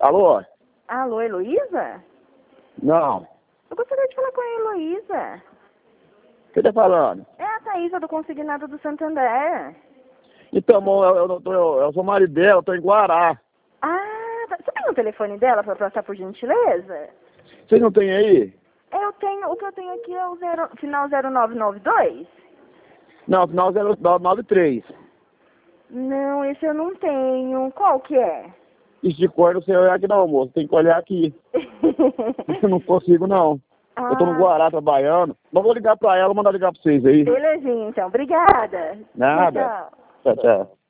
Alô? Alô, Heloísa? Não. Eu gostaria de falar com a Heloísa. Quem tá falando? É a Thaísa do Consignado do Santander. Então, amor, eu sou marido dela, eu tô em Guará. Ah, você tem o telefone dela para passar por gentileza? Vocês não tem aí? Eu tenho, o que eu tenho aqui é o final 0992. Não, final 0993. Não, esse eu não tenho. Qual que é? Isso de cor não sei olhar aqui não, moço. Tem que olhar aqui. Eu não consigo, não. Eu tô no Ah, Guará trabalhando. Mas vou ligar pra ela, mandar ligar pra vocês aí. belezinha, então. Obrigada. Nada. Tchau. Tchau, tchau.